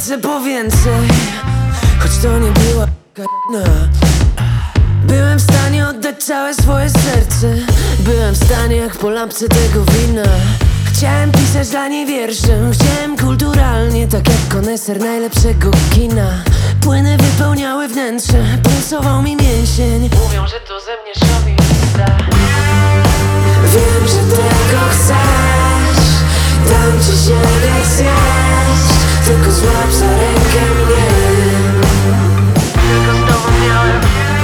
ręce po więcej, choć to nie była k***na. Byłem w stanie oddać całe swoje serce. Byłem w stanie jak po lampce tego wina. Chciałem pisać dla niej wiersze. Chciałem kulturalnie, tak jak koneser najlepszego kina. Płyny wypełniały wnętrze, pulsował mi mięsień. Mówią, że to ze mnie szowinista. Wiem, że tego chcesz. Dam ci siebie zjeść. Tylko złap za rękę mnie. Tylko z tobą miałem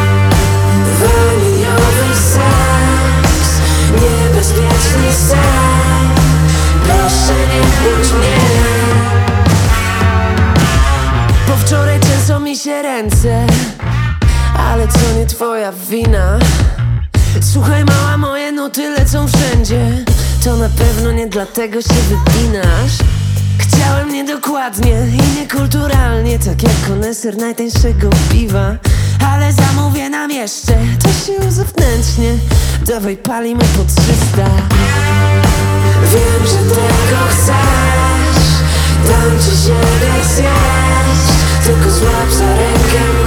waniliowy seks. Niebezpieczny sen. Proszę nie budź mnie. Po wczoraj trzęsą mi się ręce, ale to nie twoja wina. Słuchaj mała, moje nuty lecą wszędzie. To na pewno nie dlatego się wypinasz. Chciałem niedokładnie i niekulturalnie, tak jak koneser najtańszego piwa. Ale zamówię nam jeszcze, to się uzewnętrznie. Dawaj palimy po 300. Wiem, że tego chcesz. Dam ci siebie zjeść. Tylko złap za rękę.